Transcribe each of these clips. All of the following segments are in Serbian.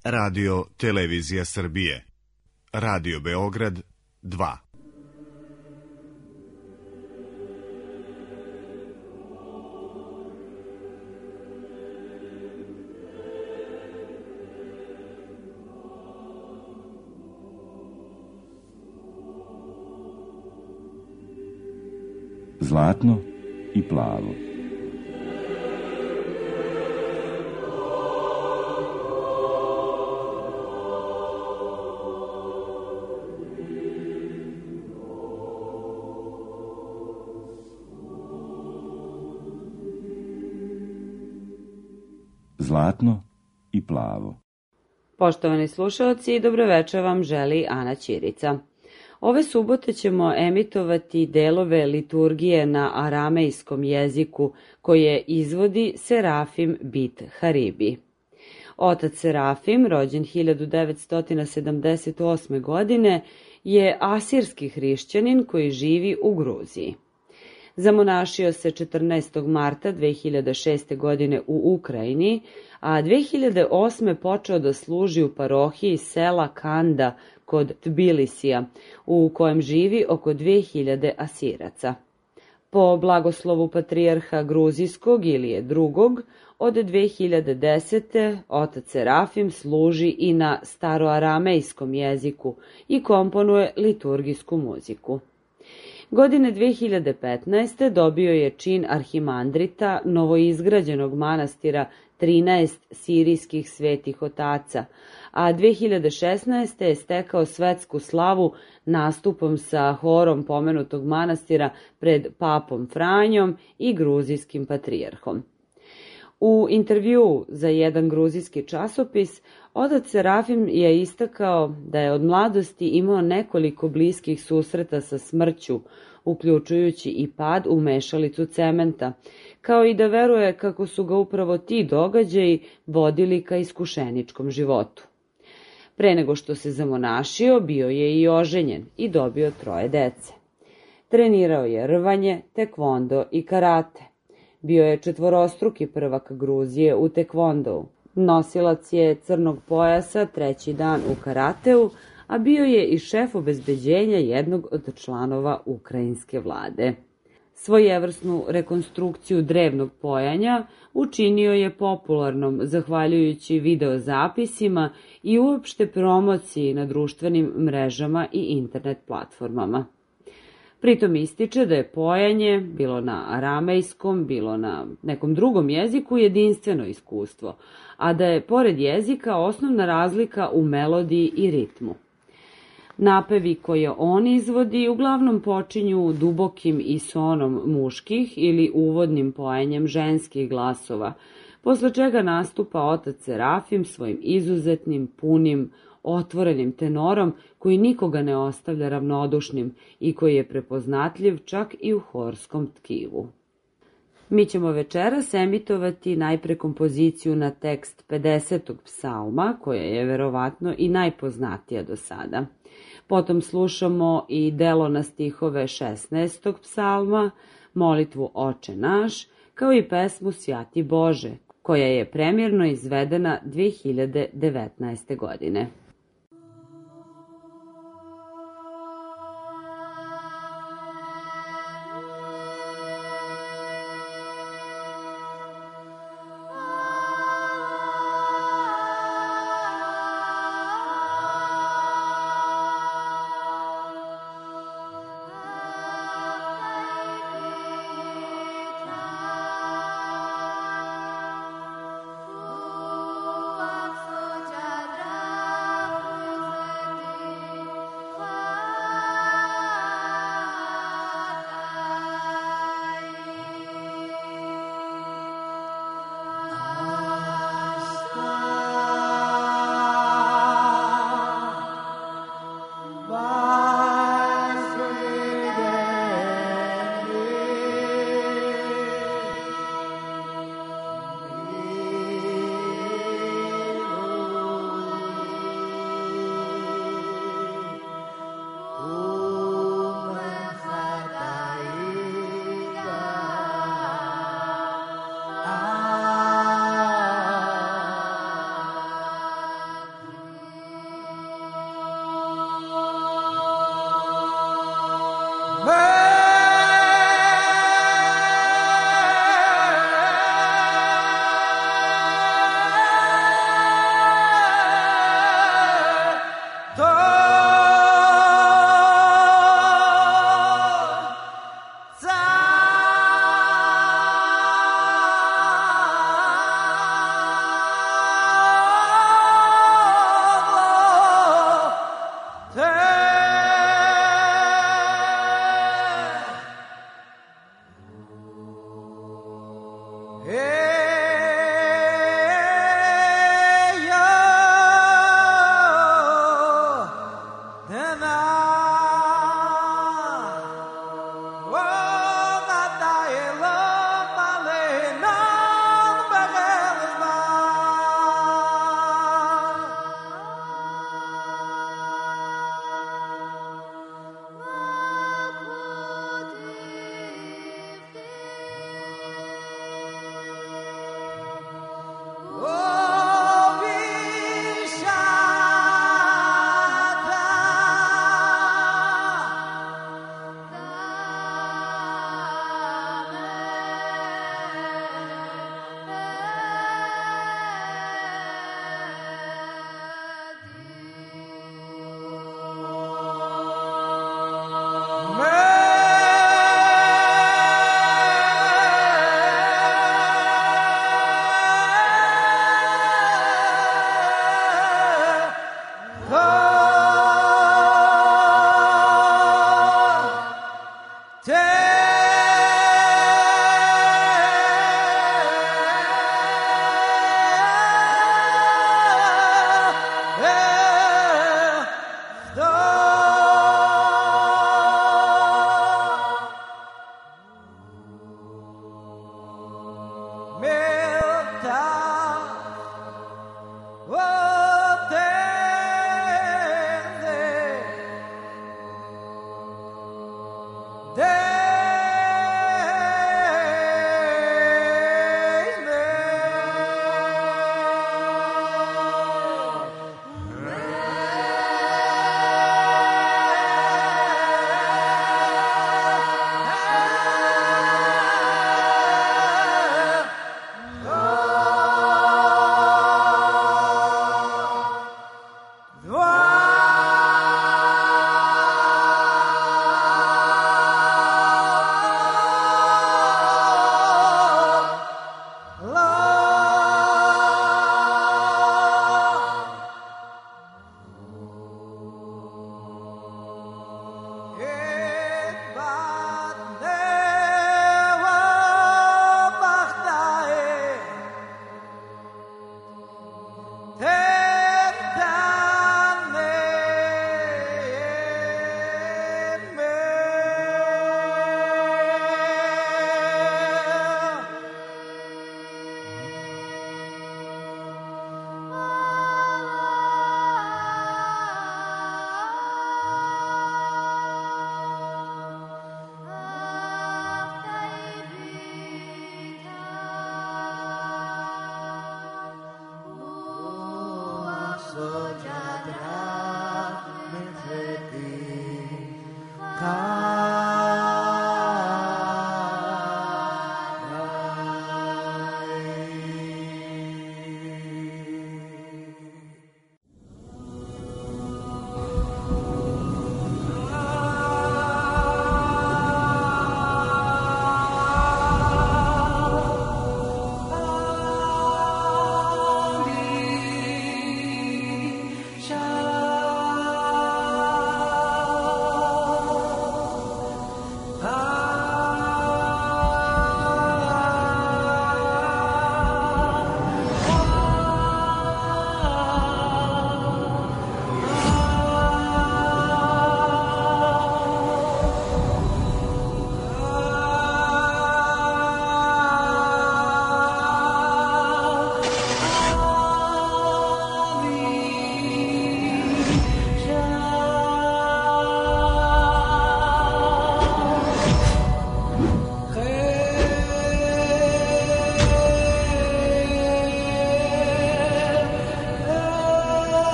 Radio Televizija Srbije, Radio Beograd 2. Zlatno i plavo. Zlatno i plavo. Poštovani slušalci, dobroveče vam želi Ana Ćirica. Ove subote ćemo emitovati delove liturgije na aramejskom jeziku koje izvodi Serafim Bit Haribi. Otac Serafim, rođen 1978. godine, je asirski hrišćanin koji živi u Gruziji. Zamonašio se 14. marta 2006. godine u Ukrajini, a 2008. počeo da služi u parohiji sela Kanda kod Tbilisija, u kojem živi oko 2000 Asiraca. Po blagoslovu patrijarha Gruzijskog Ilije II. Od 2010. otac Serafim služi i na staroaramejskom jeziku i komponuje liturgijsku muziku. Godine 2015. dobio je čin arhimandrita novoizgrađenog manastira 13 sirijskih svetih otaca, a 2016. je stekao svetsku slavu nastupom sa horom pomenutog manastira pred papom Franjom i gruzijskim patrijarhom. U intervjuu za jedan gruzijski časopis, otac Serafim je istakao da je od mladosti imao nekoliko bliskih susreta sa smrću, uključujući i pad u mešalicu cementa, kao i da veruje kako su ga upravo ti događaji vodili ka iskušeničkom životu. Pre nego što se zamonašio, bio je i oženjen i dobio 3 dece. Trenirao je rvanje, tekvondo i karate. Bio je 4-struki prvak Gruzije u tekvondou. Nosilac je crnog pojasa 3. dan u karateu, a bio je i šef obezbeđenja jednog od članova ukrajinske vlade. Svojevrsnu rekonstrukciju drevnog pojanja učinio je popularnom zahvaljujući videozapisima i uopšte promociji na društvenim mrežama i internet platformama. Pritom ističe da je pojanje, bilo na aramejskom, bilo na nekom drugom jeziku, jedinstveno iskustvo, a da je pored jezika osnovna razlika u melodiji i ritmu. Napevi koje on izvodi uglavnom počinju dubokim isonom muških ili uvodnim pojanjem ženskih glasova, posle čega nastupa otac Serafim svojim izuzetnim, punim, otvorenim tenorom koji nikoga ne ostavlja ravnodušnim i koji je prepoznatljiv čak i u horskom tkivu. Mi ćemo večeras emitovati najpre kompoziciju na tekst 50. psalma, koja je verovatno i najpoznatija do sada. Potom slušamo i delo na stihove 16. psalma, molitvu Oče naš, kao i pesmu Sjati Bože, koja je premijerno izvedena 2019. godine.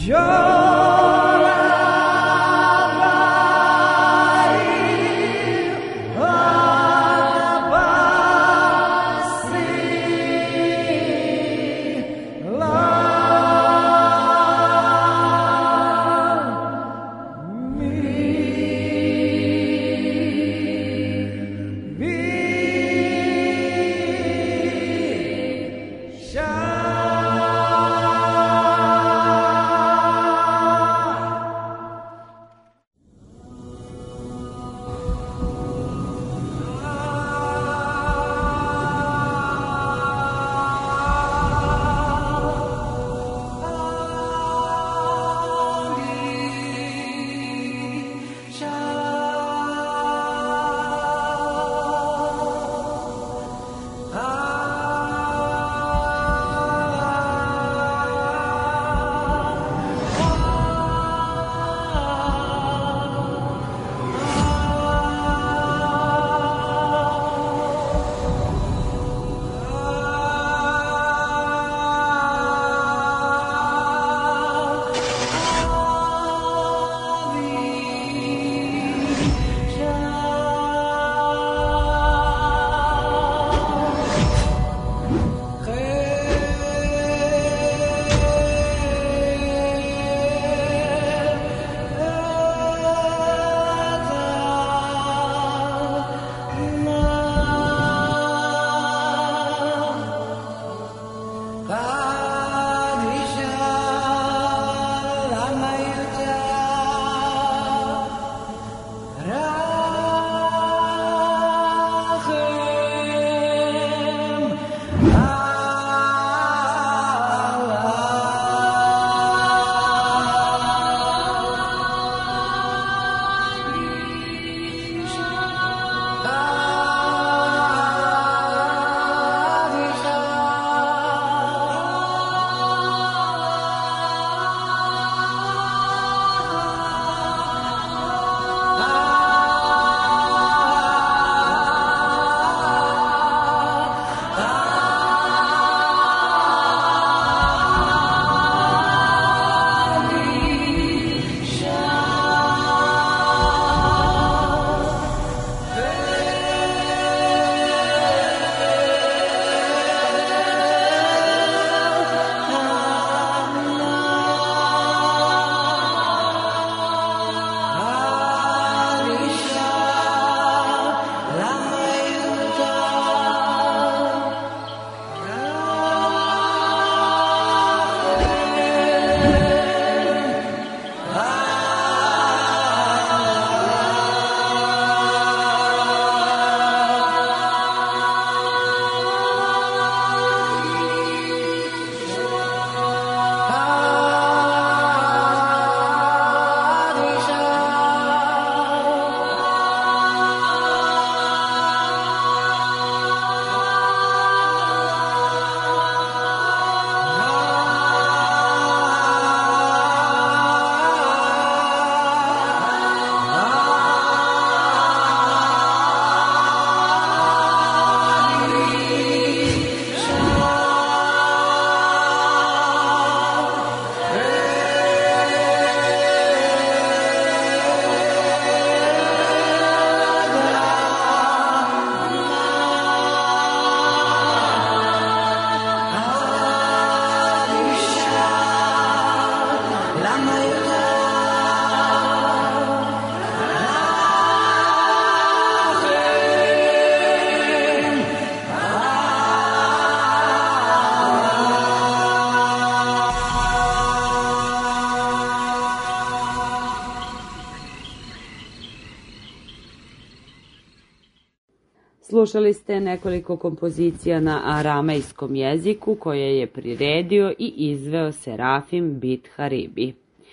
Slušali ste nekoliko kompozicija na aramejskom jeziku koje je priredio i izveo Serafim Bit Haribi.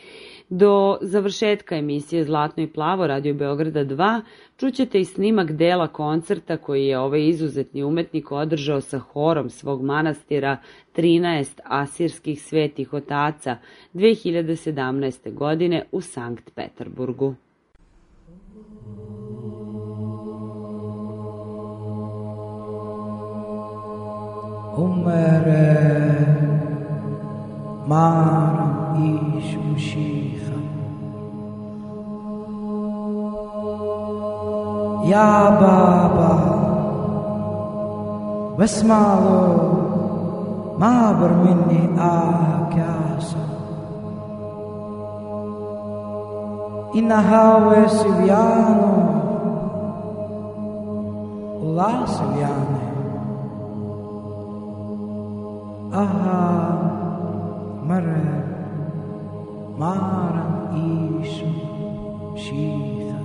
Do završetka emisije Zlatno i plavo Radio Beograda 2 čućete i snimak dela koncerta koji je ovaj izuzetni umetnik održao sa horom svog manastira 13 asirskih svetih otaca 2017. godine u Sankt Peterburgu. Umere Maran ish Mshicha Ya Baba Basmalo Mabar minni Akasa Inahave Siviano La Siviane Aha Mare Maran Isu Shitha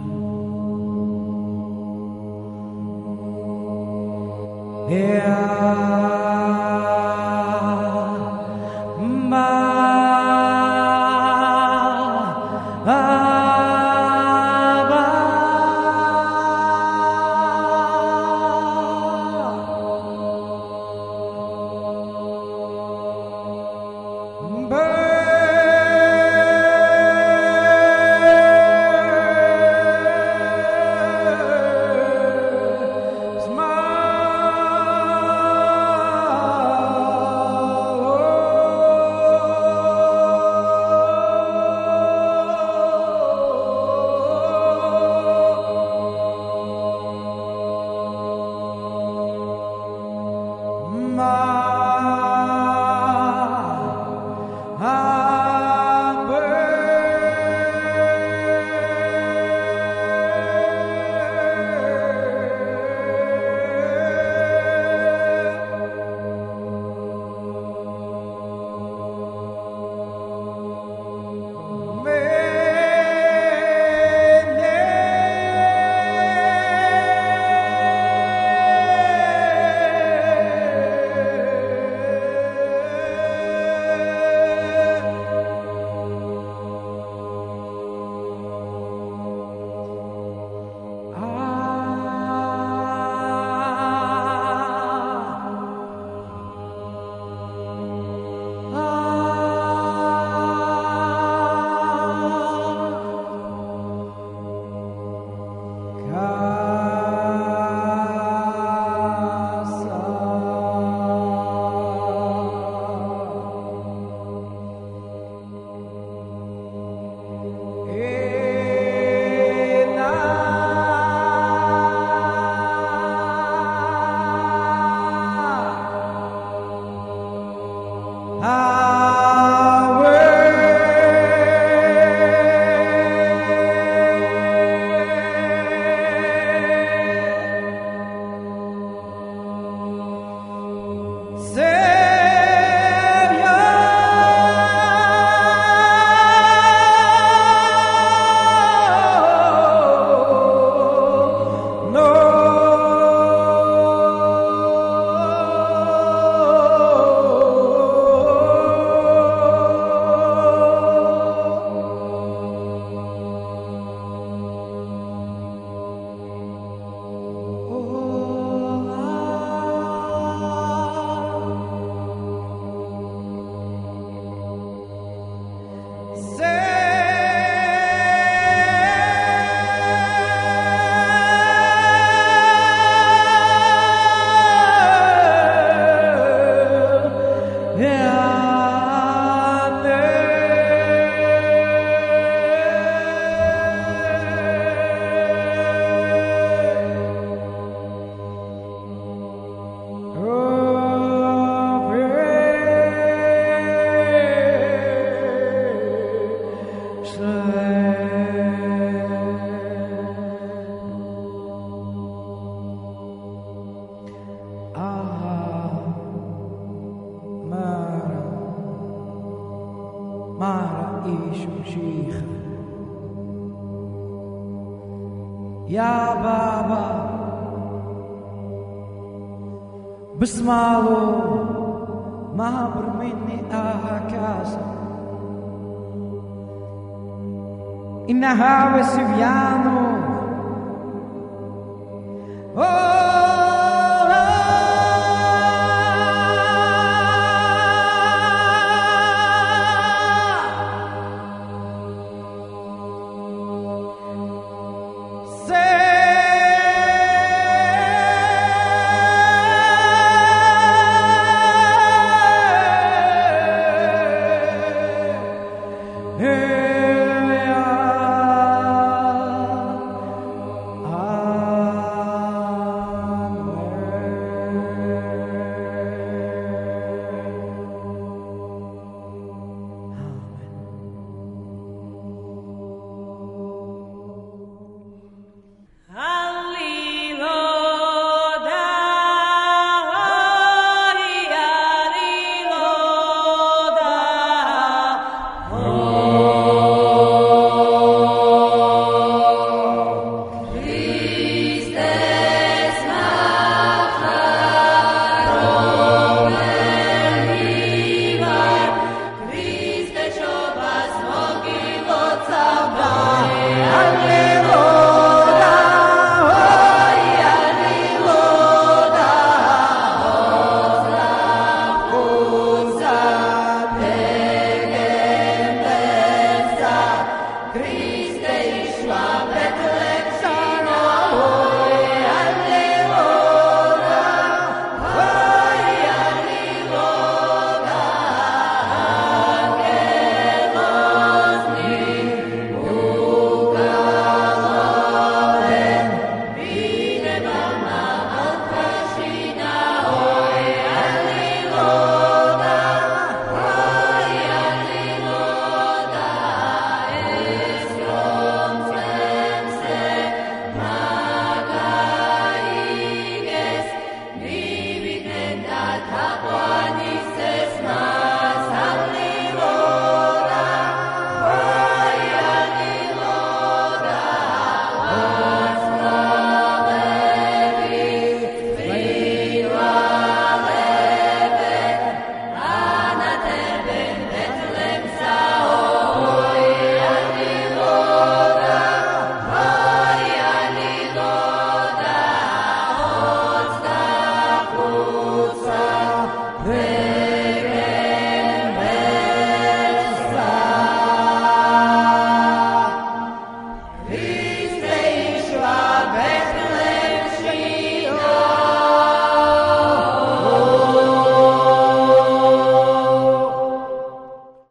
Mara ish Mshicha Ya Baba Bismalo Mabar minni Akasa Inahave Siviano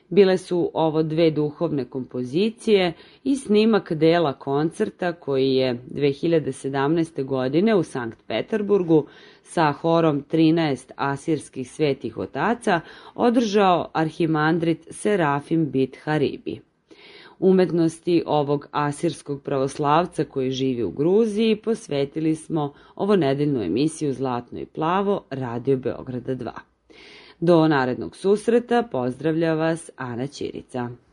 Bile su ovo dve duhovne kompozicije i snimak dela koncerta koji je 2017. godine u Sankt Peterburgu sa horom 13 asirskih svetih otaca održao arhimandrit Serafim Bit Haribi. Umetnosti ovog asirskog pravoslavca koji živi u Gruziji posvetili smo ovonedeljnu emisiju Zlatno i plavo Radio Beograda 2. Do narednog susreta pozdravlja vas Ana Ćirica.